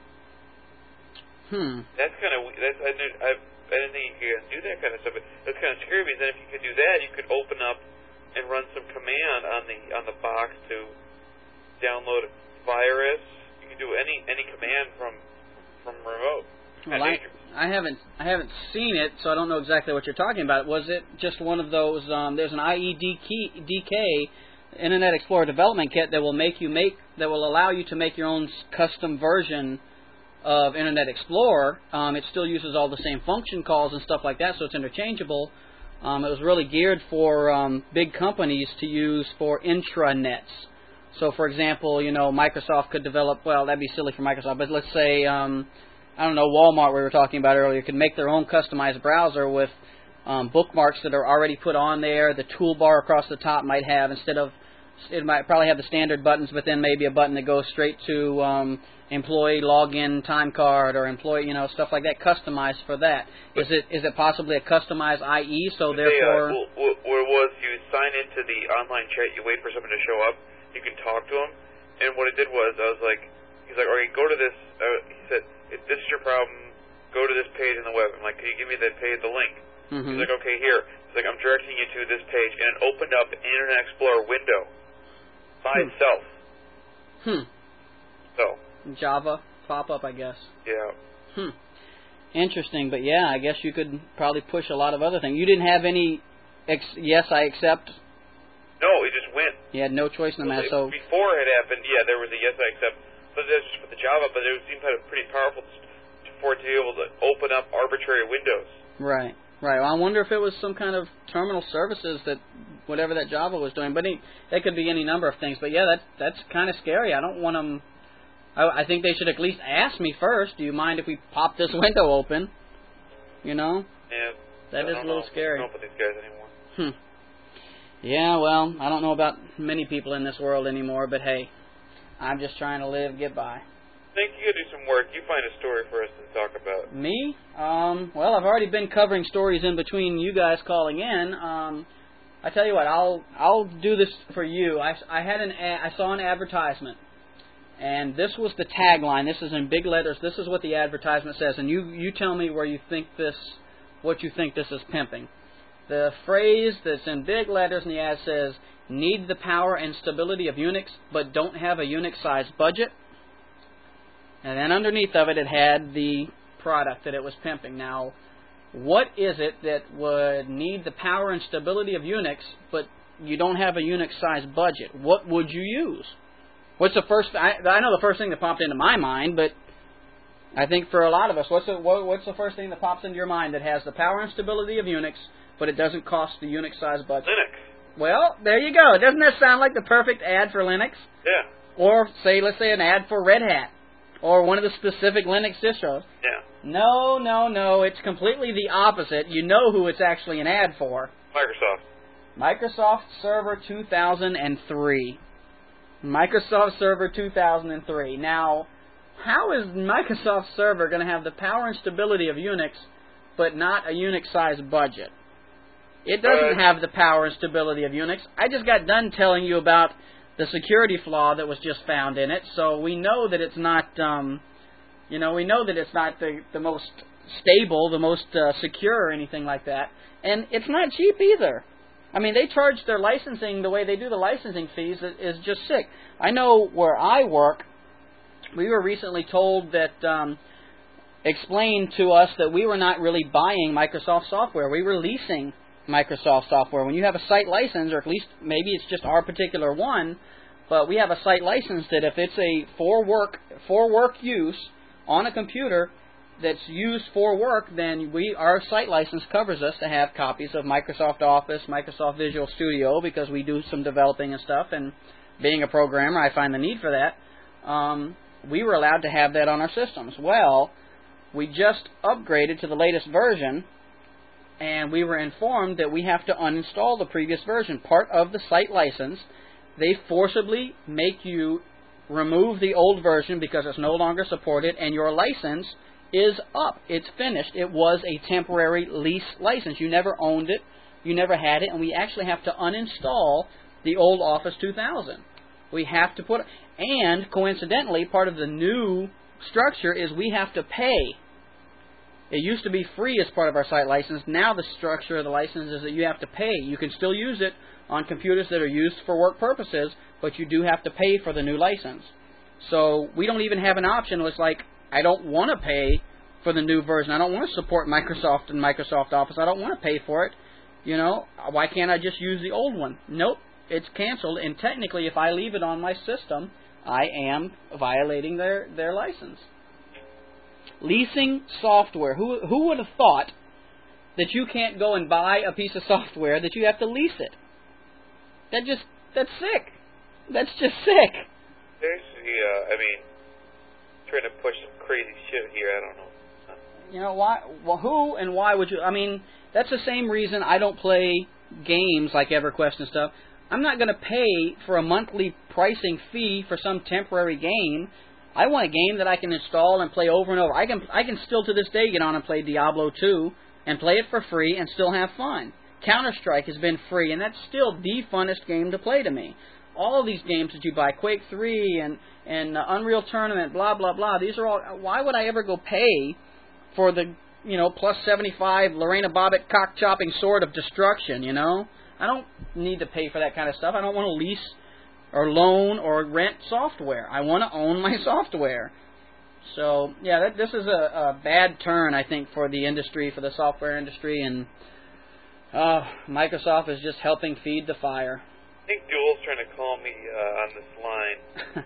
That's kind of I didn't think you could do that kind of stuff. But that's kind of scary, because then if you could do that, you could open up and run some command on the box to download a virus. You could do any command from remote. Well, I haven't seen it, so I don't know exactly what you're talking about. Was it just one of those? There's an IEDK Internet Explorer development kit that will allow you to make your own custom version of Internet Explorer. It still uses all the same function calls and stuff like that, so it's interchangeable. It was really geared for big companies to use for intranets. So, for example, Microsoft could develop. Well, that'd be silly for Microsoft, but let's say I don't know, Walmart, we were talking about earlier, could make their own customized browser with bookmarks that are already put on there. The toolbar across the top might have, it might probably have the standard buttons, but then maybe a button that goes straight to employee login time card or employee, stuff like that, customized for that. Is it possibly a customized IE? So therefore, what it was, you sign into the online chat, you wait for someone to show up, you can talk to them, and what it did was, he's like, okay, go to this. He said, if this is your problem, go to this page on the web. I'm like, can you give me the link? He's like, okay, here. He's like, I'm directing you to this page, and it opened up an Internet Explorer window by itself. So Java pop-up, I guess. Yeah. Interesting, but yeah, I guess you could probably push a lot of other things. You didn't have any yes, I accept? No, it just went. You had no choice in the matter. So before it happened, there was a yes, I accept. But that's just for the Java, but it seemed pretty powerful for it to be able to open up arbitrary windows. Right. Well, I wonder if it was some kind of terminal services that whatever that Java was doing. But that could be any number of things. But yeah, that's kind of scary. I don't want them. I think they should at least ask me first. Do you mind if we pop this window open? Yeah. That is a little scary. I don't know about these guys anymore. Yeah. Well, I don't know about many people in this world anymore. But hey, I'm just trying to get by. I think you got to do some work. You find a story for us to talk about. Me? Well, I've already been covering stories in between you guys calling in. I tell you what, I'll do this for you. I saw an advertisement, and this was the tagline. This is in big letters. This is what the advertisement says, and you tell me what you think this is pimping. The phrase that's in big letters in the ad says, "Need the power and stability of Unix, but don't have a Unix-sized budget." And then underneath of it, it had the product that it was pimping. Now, what is it that would need the power and stability of Unix, but you don't have a Unix-sized budget? What would you use? What's the first? I know the first thing that popped into my mind, but I think for a lot of us, what's the first thing that pops into your mind that has the power and stability of Unix, but it doesn't cost the Unix-sized budget? Linux. Well, there you go. Doesn't that sound like the perfect ad for Linux? Yeah. Or let's say an ad for Red Hat. Or one of the specific Linux distros. Yeah. No. It's completely the opposite. You know who it's actually an ad for. Microsoft Server 2003. Microsoft Server 2003. Now, how is Microsoft Server going to have the power and stability of Unix, but not a Unix-sized budget? It doesn't have the power and stability of Unix. I just got done telling you about the security flaw that was just found in it, so we know that it's not, we know that it's not the most stable, the most secure, or anything like that. And it's not cheap either. I mean, they charge their licensing, the way they do the licensing fees is just sick. I know where I work, we were recently told that, explained to us that we were not really buying Microsoft software. We were leasing Microsoft software. When you have a site license, or at least maybe it's just our particular one, but we have a site license that if it's a for work use on a computer that's used for work, then our site license covers us to have copies of Microsoft Office, Microsoft Visual Studio, because we do some developing and stuff, and being a programmer, I find the need for that. We were allowed to have that on our systems. Well, we just upgraded to the latest version, and we were informed that we have to uninstall the previous version. Part of the site license, they forcibly make you remove the old version because it's no longer supported, and your license is up. It's finished. It was a temporary lease license. You never owned it. You never had it, and we actually have to uninstall the old Office 2000. We have to put, and coincidentally, part of the new structure is we have to pay. It used to be free as part of our site license. Now the structure of the license is that you have to pay. You can still use it on computers that are used for work purposes, but you do have to pay for the new license. So we don't even have an option. It's like, I don't want to pay for the new version. I don't want to support Microsoft and Microsoft Office. I don't want to pay for it. You know, why can't I just use the old one? Nope, it's canceled. And technically, if I leave it on my system, I am violating their license. Leasing software. Who would have thought that you can't go and buy a piece of software, that you have to lease it? That's sick. That's just sick. Seriously, I mean, trying to push some crazy shit here. I don't know. You know, why? Well, who and why would you? I mean, that's the same reason I don't play games like EverQuest and stuff. I'm not going to pay for a monthly pricing fee for some temporary game. I want a game that I can install and play over and over. I can still to this day get on and play Diablo 2 and play it for free and still have fun. Counter-Strike has been free, and that's still the funnest game to play to me. All these games that you buy, Quake 3 and Unreal Tournament, blah, blah, blah, these are all... Why would I ever go pay for the, you know, plus 75 Lorena Bobbitt cock-chopping sword of destruction, you know? I don't need to pay for that kind of stuff. I don't want to lease or loan or rent software. I want to own my software. So, yeah, this is a bad turn, I think, for the industry, for the software industry, and Microsoft is just helping feed the fire. I think Joel's trying to call me on this line.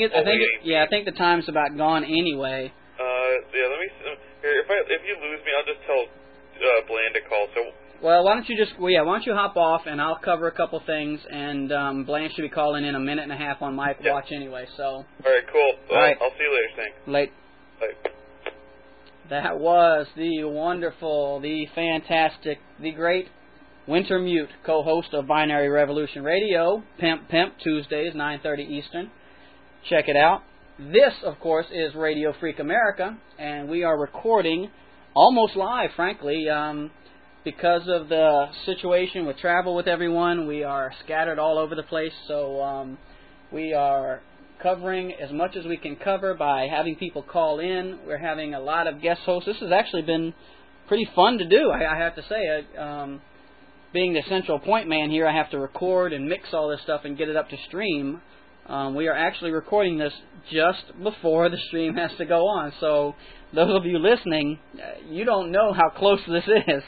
I think the time's about gone anyway. Yeah, let me here. If you lose me, I'll just tell Bland to call. So. Well, why don't you hop off, and I'll cover a couple things, and Blanche should be calling in a minute and a half on my watch anyway, so... All right, cool. All right. I'll see you later, thanks. Late. Bye. That was the wonderful, the fantastic, the great Winter Mute, co-host of Binary Revolution Radio, Pimp, Tuesdays, 9:30 Eastern. Check it out. This, of course, is Radio Freak America, and we are recording almost live, frankly, because of the situation with travel with everyone. We are scattered all over the place, so we are covering as much as we can cover by having people call in. We're having a lot of guest hosts. This has actually been pretty fun to do, I have to say. Being the central point man here, I have to record and mix all this stuff and get it up to stream. We are actually recording this just before the stream has to go on, so those of you listening, you don't know how close this is.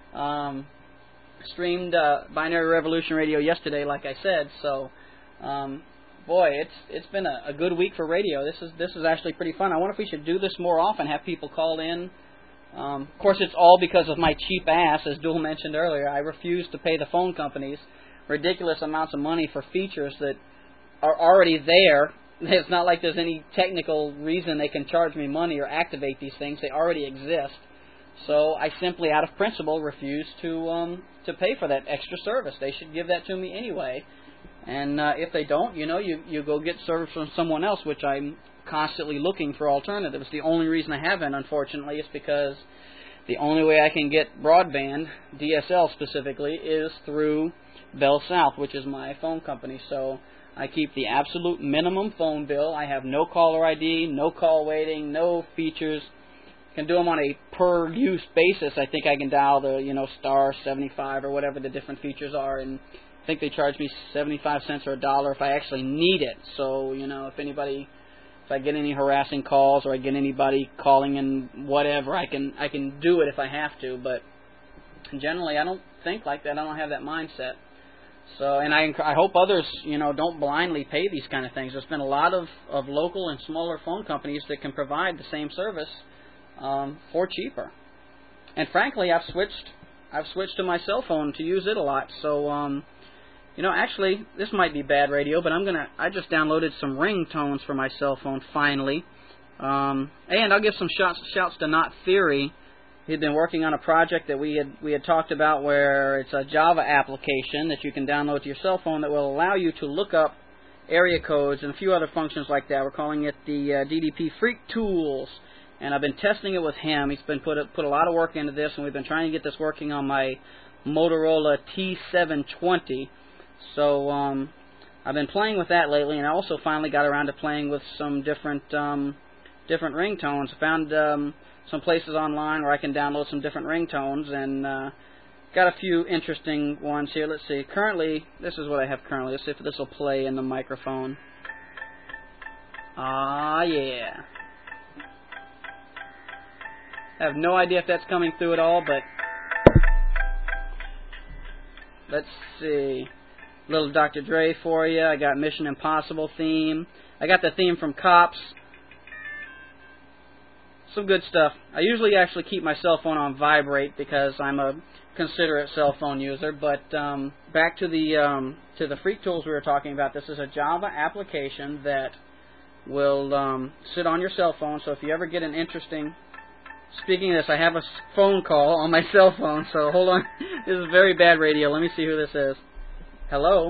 Streamed Binary Revolution Radio yesterday, like I said. So, boy, it's been a good week for radio. This is actually pretty fun. I wonder if we should do this more often. Have people call in. Of course, it's all because of my cheap ass, as Dual mentioned earlier. I refuse to pay the phone companies ridiculous amounts of money for features that are already there. It's not like there's any technical reason they can charge me money or activate these things. They already exist. So I simply, out of principle, refuse to pay for that extra service. They should give that to me anyway. And if they don't, you go get service from someone else, which I'm constantly looking for alternatives. The only reason I haven't, unfortunately, is because the only way I can get broadband, DSL specifically, is through Bell South, which is my phone company. So I keep the absolute minimum phone bill. I have no caller ID, no call waiting, no features. Can do them on a per-use basis. I think I can dial the, star 75 or whatever the different features are, and I think they charge me 75 cents or $1 if I actually need it. So, if I get any harassing calls or I get anybody calling in whatever, I can do it if I have to, but generally I don't think like that. I don't have that mindset. So, and I hope others, don't blindly pay these kind of things. There's been a lot of local and smaller phone companies that can provide the same service for cheaper. And frankly, I've switched to my cell phone to use it a lot. So, actually, this might be bad radio, but I just downloaded some ringtones for my cell phone finally, And I'll give some shouts to Not Theory. He'd been working on a project that we had talked about where it's a Java application that you can download to your cell phone that will allow you to look up area codes and a few other functions like that. We're calling it the DDP Freak Tools, and I've been testing it with him. He's been put a lot of work into this, and we've been trying to get this working on my Motorola T720. So I've been playing with that lately, and I also finally got around to playing with some different ringtones. I found some places online where I can download some different ringtones, and got a few interesting ones here. Let's see. Currently, this is what I have currently. Let's see if this will play in the microphone. Ah, yeah. I have no idea if that's coming through at all, but let's see. Little Dr. Dre for you. I got Mission Impossible theme. I got the theme from Cops. Some good stuff. I usually actually keep my cell phone on vibrate because I'm a considerate cell phone user. But back to the Freak Tools we were talking about. This is a Java application that will sit on your cell phone. So if you ever get an interesting... Speaking of this, I have a phone call on my cell phone. So hold on. This is very bad radio. Let me see who this is. Hello?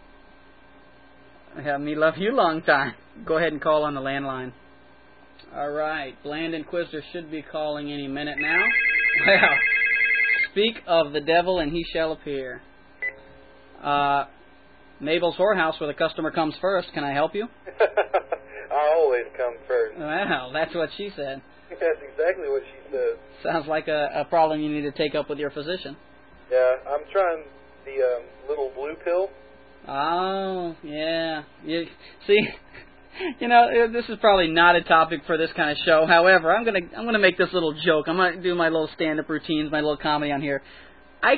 Me love you long time. Go ahead and call on the landline. Alright, Bland Inquisitor should be calling any minute now. Well, speak of the devil and he shall appear. Mabel's Whorehouse, where the customer comes first. Can I help you? I always come first. Well, that's what she said. That's exactly what she said. Sounds like a problem you need to take up with your physician. Yeah, I'm trying the little blue pill. Oh, yeah. See, you know, this is probably not a topic for this kind of show. However, I'm gonna make this little joke. I'm gonna do my little stand-up routines, my little comedy on here. I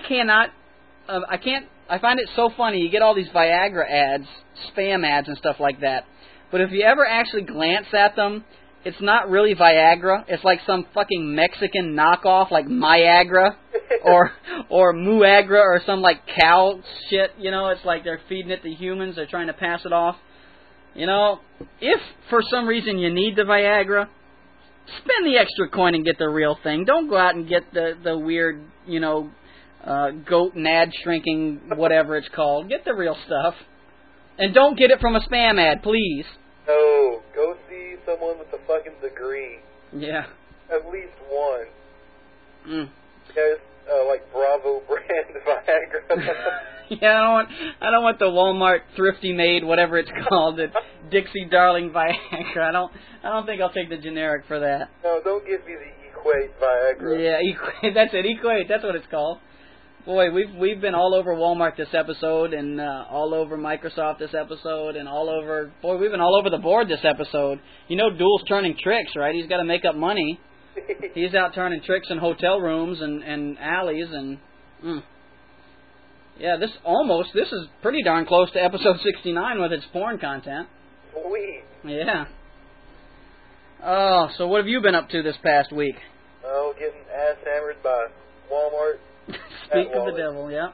find it so funny. You get all these Viagra ads, spam ads, and stuff like that. But if you ever actually glance at them, it's not really Viagra. It's like some fucking Mexican knockoff, like Myagra or Muagra or some like cow shit. You know, it's like they're feeding it to humans. They're trying to pass it off. You know, if for some reason you need the Viagra, spend the extra coin and get the real thing. Don't go out and get the weird, you know, goat nad shrinking, whatever it's called. Get the real stuff. And don't get it from a spam ad, please. No, go see someone with a fucking degree. Yeah. At least one. Mm. Yeah, it's like Bravo brand Viagra. Yeah, I don't want the Walmart Thrifty Made, whatever it's called, the Dixie Darling Viagra. I don't think I'll take the generic for that. No, don't give me the Equate Viagra. Yeah, Equate. That's it. Equate. That's what it's called. Boy, we've been all over Walmart this episode, and all over Microsoft this episode, and all over... Boy, we've been all over the board this episode. You know Duel's turning tricks, right? He's got to make up money. He's out turning tricks in hotel rooms and alleys, and... Yeah, this is pretty darn close to episode 69 with its porn content. Sweet. Yeah. Oh, so what have you been up to this past week? Oh, getting ass hammered by Walmart. Speak of the devil, yeah.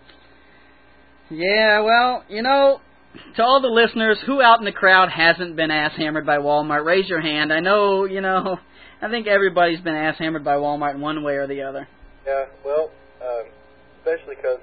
Yeah, well, you know, to all the listeners, who out in the crowd hasn't been ass hammered by Walmart? Raise your hand. I know, you know, I think everybody's been ass hammered by Walmart in one way or the other. Yeah, well, especially because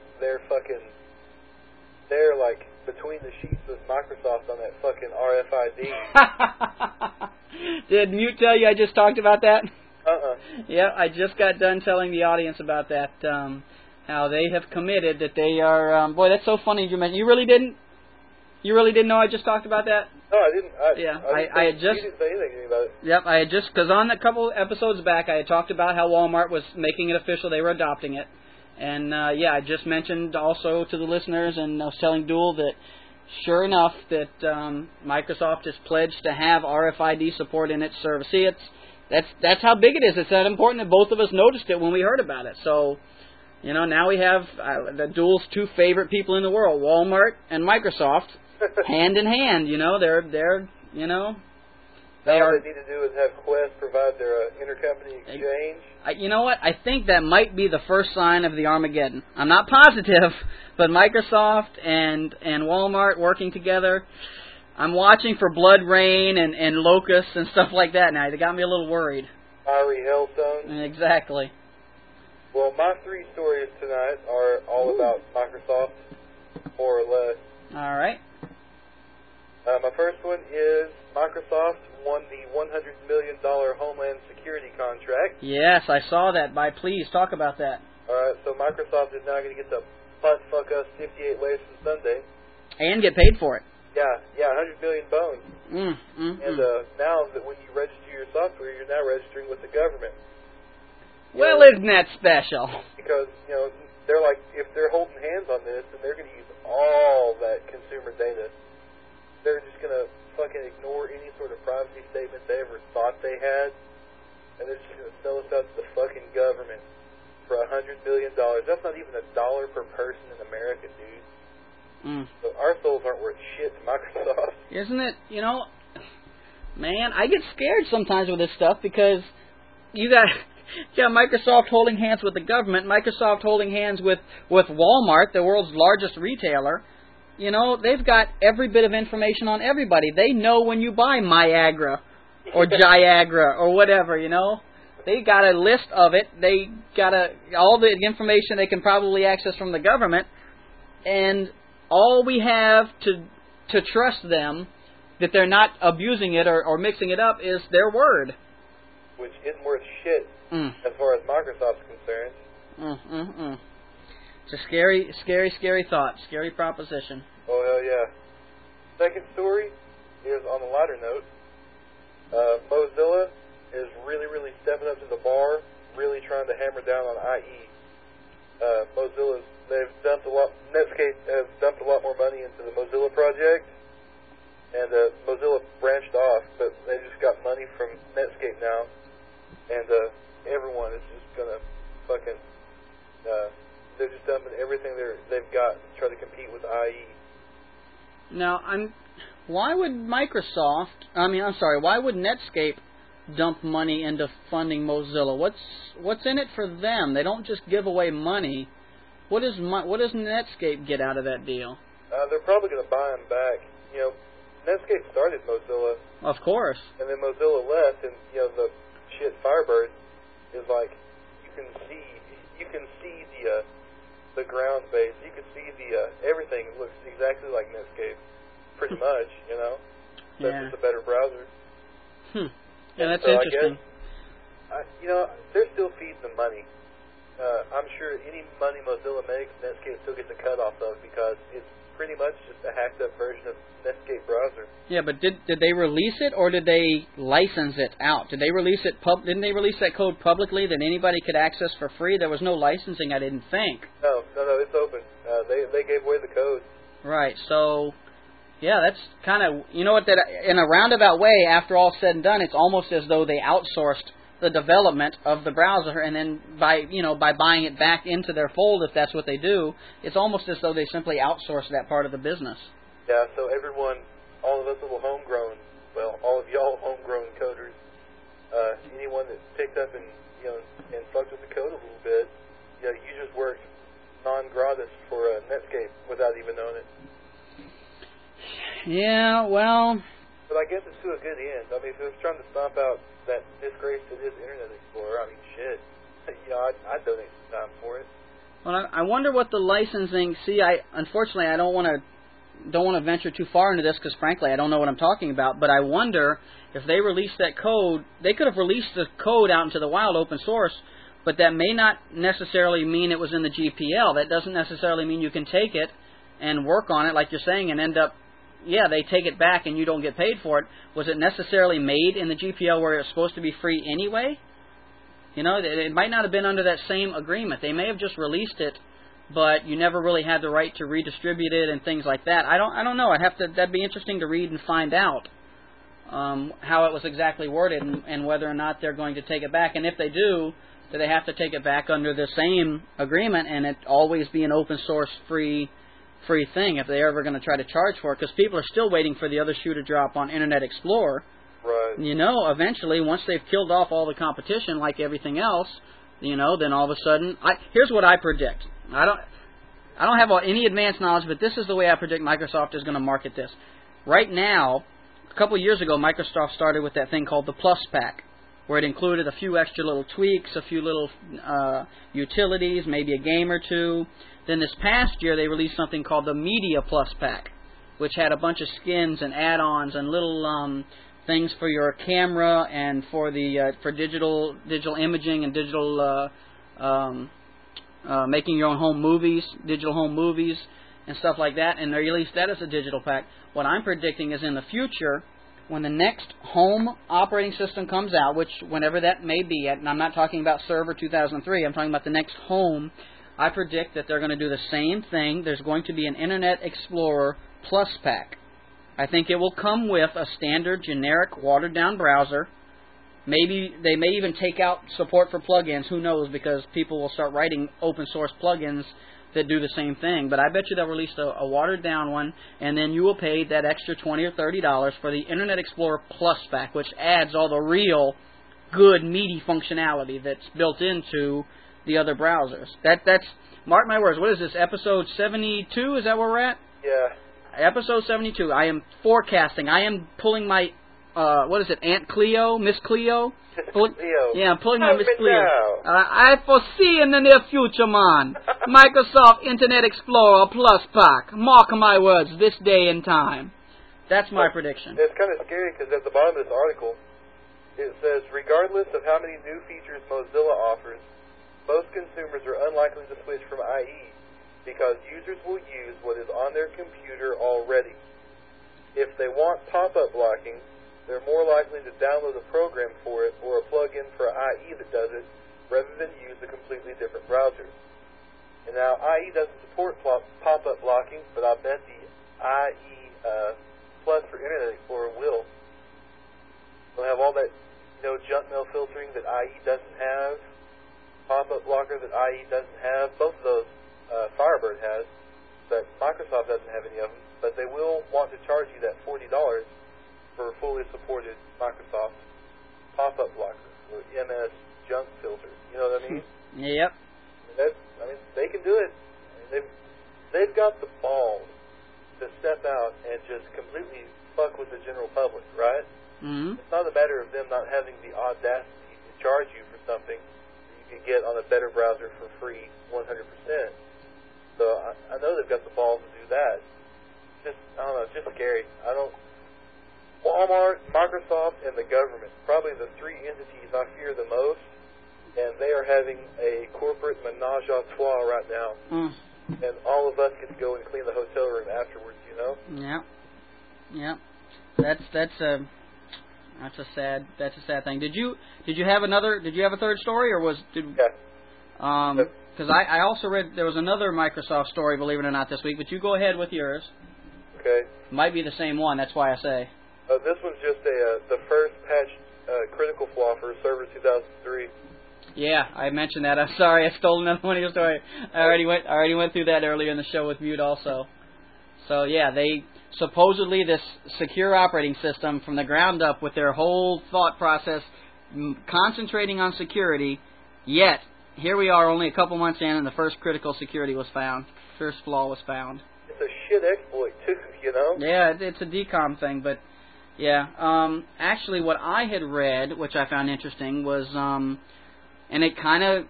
they're like between the sheets with Microsoft on that fucking RFID. Did Mute tell you I just talked about that? Yeah, I just got done telling the audience about that, how they have committed that they are, boy, that's so funny you mentioned. You really didn't know I just talked about that? No, I didn't. I had just... You didn't say anything to me about it. Yep, I had just, because on a couple episodes back, I had talked about how Walmart was making it official, they were adopting it. And, yeah, I just mentioned also to the listeners, and I was telling Duel that, sure enough, that Microsoft has pledged to have RFID support in its service. See, that's how big it is. It's that important that both of us noticed it when we heard about it. So, you know, now we have the Duel's two favorite people in the world, Walmart and Microsoft, hand in hand. You know, they're you know, all they need to do is have Quest provide their intercompany exchange. You know what? I think that might be the first sign of the Armageddon. I'm not positive, but Microsoft and Walmart working together, I'm watching for blood rain and locusts and stuff like that now. They got me a little worried. Fiery hailstones. Exactly. Well, my 3 stories tonight are all about Microsoft, more or less. All right. My first one is Microsoft won the $100 million Homeland Security contract. Yes, I saw that. Please talk about that. All right, so Microsoft is now going to get to butt fuck us 58 ways from Sunday. And get paid for it. Yeah, 100 million bones. And now that when you register your software, you're now registering with the government. Well, isn't that special? Because, they're like, if they're holding hands on this, then they're going to use all that consumer data. They're just going to fucking ignore any sort of privacy statement they ever thought they had, and they're just going to sell us out to the fucking government for $100 million. That's not even $1 per person in America, dude. So our souls aren't worth shit to Microsoft. Isn't it? Man, I get scared sometimes with this stuff because you got Microsoft holding hands with the government, Microsoft holding hands with Walmart, the world's largest retailer. They've got every bit of information on everybody. They know when you buy Niagara or Giagra or whatever, They got a list of it. They got all the information they can probably access from the government. And all we have to trust them that they're not abusing it or mixing it up is their word. Which isn't worth shit as far as Microsoft's concerned. It's a scary, scary, scary thought. Scary proposition. Oh, hell yeah. Second story is on a lighter note. Mozilla is really, really stepping up to the bar, really trying to hammer down on IE. Netscape has dumped a lot more money into the Mozilla project, and Mozilla branched off, but they just got money from Netscape now, and everyone is just going to fucking... they're just dumping everything they've got to try to compete with IE. Now, why would Netscape dump money into funding Mozilla? What's in it for them? They don't just give away money. What does Netscape get out of that deal? They're probably going to buy them back. Netscape started Mozilla. Of course. And then Mozilla left, and the shit Firebird is like you can see the ground base. You can see everything looks exactly like Netscape, pretty much. It's a better browser. Yeah, that's so interesting. I guess, they're still feeding them money. I'm sure any money Mozilla makes, Netscape still gets a cut off of because it's pretty much just a hacked up version of Netscape browser. Yeah, but did they release it or did they license it out? Did they release it? Didn't they release that code publicly that anybody could access for free? There was no licensing, I didn't think. No, it's open. They gave away the code. Right. So, yeah, that's kind of that in a roundabout way. After all said and done, it's almost as though they outsourced the development of the browser, and then by buying it back into their fold, if that's what they do, it's almost as though they simply outsource that part of the business. Yeah, so everyone, all of us little all of y'all homegrown coders, anyone that picked up and fucked with the code a little bit, you just worked non-gratis for Netscape without even knowing it. Yeah, well... But I guess it's to a good end. I mean, if it's trying to stomp out that disgrace that is Internet Explorer, I mean, shit. I'd donate some time for it. Well, I wonder what the licensing... See, unfortunately, I don't want to venture too far into this because, frankly, I don't know what I'm talking about. But I wonder if they released that code... They could have released the code out into the wild open source, but that may not necessarily mean it was in the GPL. That doesn't necessarily mean you can take it and work on it, like you're saying, and end up... Yeah, they take it back and you don't get paid for it. Was it necessarily made in the GPL where it's supposed to be free anyway? It might not have been under that same agreement. They may have just released it, but you never really had the right to redistribute it and things like that. I don't know. That'd be interesting to read and find out how it was exactly worded and whether or not they're going to take it back. And if they do they have to take it back under the same agreement and it always be an open source free thing if they're ever going to try to charge for it, because people are still waiting for the other shoe to drop on Internet Explorer. Right. Eventually, once they've killed off all the competition like everything else, then all of a sudden... Here's what I predict. I don't have any advanced knowledge, but this is the way I predict Microsoft is going to market this. right now, a couple of years ago, Microsoft started with that thing called the Plus Pack, where it included a few extra little tweaks, a few little utilities, maybe a game or two. Then this past year, they released something called the Media Plus Pack, which had a bunch of skins and add-ons and little things for your camera and for the for digital imaging and digital making your own home movies, digital home movies and stuff like that. And they released that as a digital pack. What I'm predicting is in the future, when the next home operating system comes out, which whenever that may be, and I'm not talking about Server 2003, I'm talking about the next home, I predict that they're going to do the same thing. There's going to be an Internet Explorer Plus Pack. I think it will come with a standard, generic, watered-down browser. Maybe they may even take out support for plugins. Who knows? Because people will start writing open-source plugins that do the same thing. But I bet you they'll release a watered-down one, and then you will pay that extra $20 or $30 for the Internet Explorer Plus Pack, which adds all the real good, meaty functionality that's built into the other browsers. That's mark my words. What is this? Episode 72? Is that where we're at? Yeah. Episode 72. I am forecasting. I am pulling my what is it? Aunt Cleo, Miss Cleo. Cleo. Yeah, I'm pulling my Miss Cleo. Now. I foresee in the near future, man. Microsoft Internet Explorer Plus Pack. Mark my words. This day and time. That's my prediction. It's kind of scary because at the bottom of this article, it says, regardless of how many new features Mozilla offers, most consumers are unlikely to switch from IE because users will use what is on their computer already. If they want pop-up blocking, they're more likely to download a program for it or a plug-in for IE that does it rather than use a completely different browser. And now, IE doesn't support pop-up blocking, but I bet the IE Plus for Internet Explorer will. They'll have all that, junk mail filtering that IE doesn't have, pop-up blocker that IE doesn't have. Both of those Firebird has, but Microsoft doesn't have any of them. But they will want to charge you that $40 for fully supported Microsoft pop-up blocker or MS junk filter. You know what I mean? Yep. They can do it. They've got the balls to step out and just completely fuck with the general public, right? Mm-hmm. It's not a matter of them not having the audacity to charge you for something that you can get on a better browser for free 100%. So I know they've got the balls to do that. It's just scary. Walmart, Microsoft, and the government, probably the three entities I fear the most, and they are having a corporate menage a trois right now. And all of us get to go and clean the hotel room afterwards, Yeah. That's a sad thing. Did you have a third story, or Yeah. Because I also read there was another Microsoft story, believe it or not, this week. But you go ahead with yours. Okay. Might be the same one. That's why I say. This one's just the first patch critical flaw for Server 2003. Yeah, I mentioned that. I'm sorry, I stole another one of your stories. I already went through that earlier in the show with Mute also. So yeah, they supposedly this secure operating system from the ground up with their whole thought process concentrating on security. Yet here we are, only a couple months in, and the first critical security was found. First flaw was found. It's a shit exploit too, Yeah, it's a decom thing, but yeah. Actually, what I had read, which I found interesting, was and it kind of,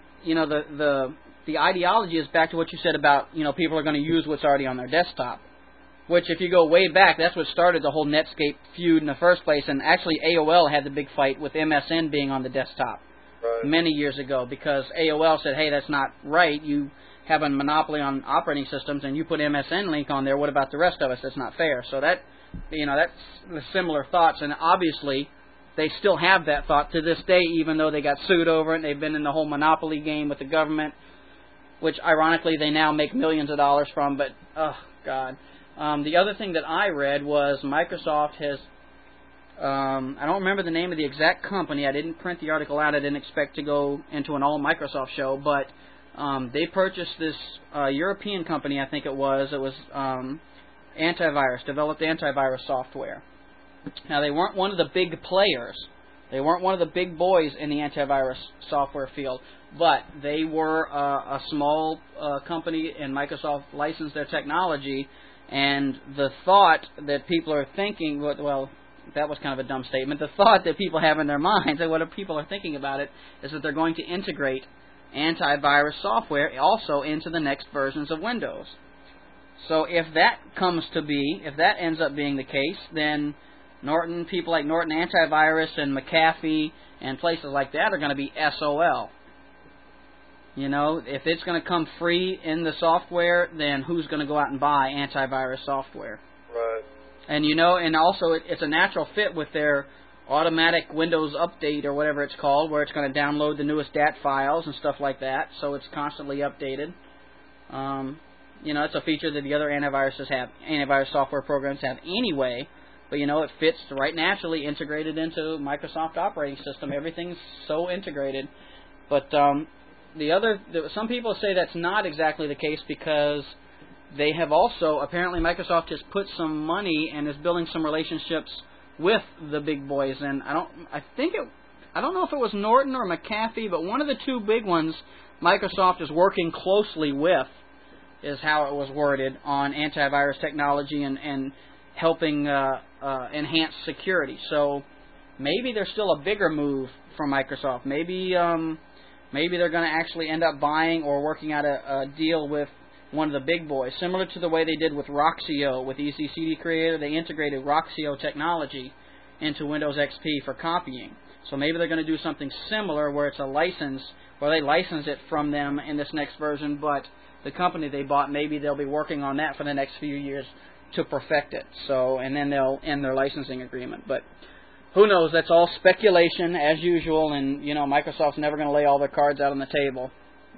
the ideology is back to what you said about, people are going to use what's already on their desktop. Which, if you go way back, that's what started the whole Netscape feud in the first place. And actually, AOL had the big fight with MSN being on the desktop many years ago, because AOL said, hey, that's not right. You have a monopoly on operating systems, and you put MSN link on there. What about the rest of us? That's not fair. So that, that's the similar thoughts. And obviously, they still have that thought to this day, even though they got sued over it, and they've been in the whole monopoly game with the government, which, ironically, they now make millions of dollars from. But, oh, God. The other thing that I read was Microsoft has, I don't remember the name of the exact company. I didn't print the article out. I didn't expect to go into an all Microsoft show, but they purchased this European company, I think it was. It was antivirus, developed antivirus software. Now, they weren't one of the big players, They weren't one of the big boys in the antivirus software field, but they were a small company, and Microsoft licensed their technology. And the thought that people are thinking, well, that was kind of a dumb statement. The thought that people have in their minds, and what people are thinking about it, is that they're going to integrate antivirus software also into the next versions of Windows. So if that comes to be, if that ends up being the case, then Norton, people like Norton Antivirus and McAfee and places like that are going to be SOL. You know, if it's going to come free in the software, then who's going to go out and buy antivirus software? Right. And you know, and also it's a natural fit with their automatic Windows update or whatever it's called, where it's going to download the newest DAT files and stuff like that, so it's constantly updated. You know, it's a feature that the other antivirus software programs have anyway, but you know, it fits right naturally integrated into Microsoft operating system. Everything's so integrated. But some people say that's not exactly the case, because they have also, apparently Microsoft has put some money and is building some relationships with the big boys, and I don't know if it was Norton or McAfee, but one of the two big ones Microsoft is working closely with, is how it was worded, on antivirus technology and helping enhance security. So maybe there's still a bigger move from Microsoft. Maybe they're going to actually end up buying or working out a deal with one of the big boys, similar to the way they did with Roxio, with EC CD Creator. They integrated Roxio technology into Windows XP for copying. So maybe they're going to do something similar, where it's a license, where they license it from them in this next version, but the company they bought, maybe they'll be working on that for the next few years to perfect it. So, and then they'll end their licensing agreement. But who knows? That's all speculation, as usual, and you know, Microsoft's never going to lay all their cards out on the table.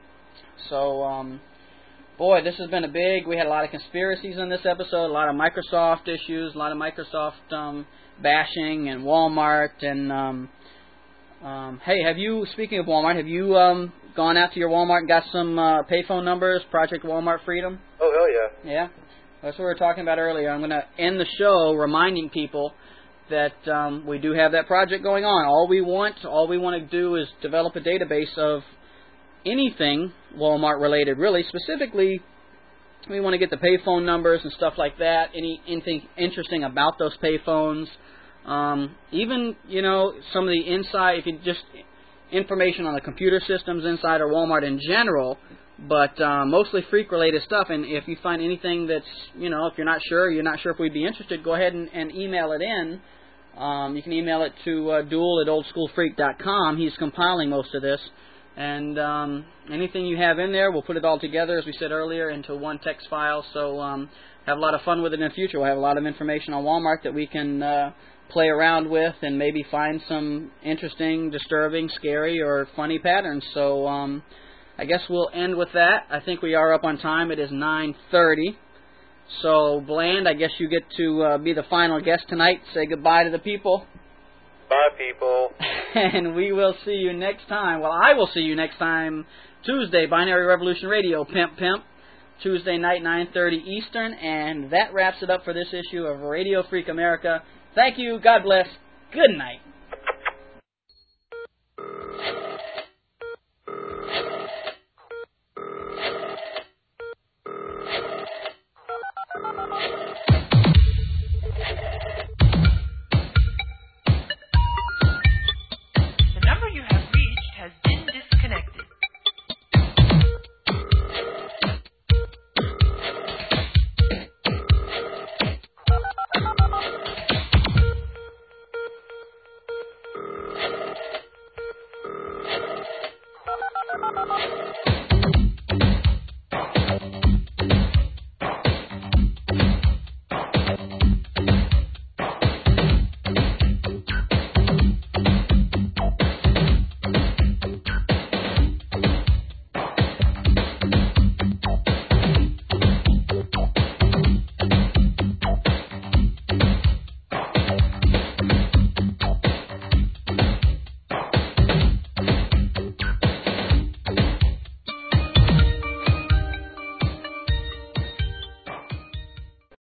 So, boy, this has been we had a lot of conspiracies in this episode, a lot of Microsoft issues, a lot of Microsoft bashing, and Walmart, and hey, speaking of Walmart, have you gone out to your Walmart and got some payphone numbers, Project Walmart Freedom? Oh, hell yeah. Yeah? That's what we were talking about earlier. I'm going to end the show reminding people that we do have that project going on. All we want to do is develop a database of anything Walmart related, really. Specifically, we want to get the payphone numbers and stuff like that, anything interesting about those payphones. Even, you know, some of the inside, if you just information on the computer systems inside of Walmart in general, but mostly freak-related stuff. And if you find anything that's, you know, if you're not sure if we'd be interested, go ahead and email it in. You can email it to duel@oldschoolfreak.com. He's compiling most of this. And anything you have in there, we'll put it all together, as we said earlier, into one text file. So have a lot of fun with it in the future. We'll have a lot of information on Walmart that we can play around with and maybe find some interesting, disturbing, scary, or funny patterns. So I guess we'll end with that. I think we are up on time. It is 9:30. So, Bland, I guess you get to be the final guest tonight. Say goodbye to the people. Bye, people. And we will see you next time. Well, I will see you next time, Tuesday, Binary Revolution Radio, Pimp Pimp, Tuesday night, 9:30 Eastern. And that wraps it up for this issue of Radio Freak America. Thank you. God bless. Good night.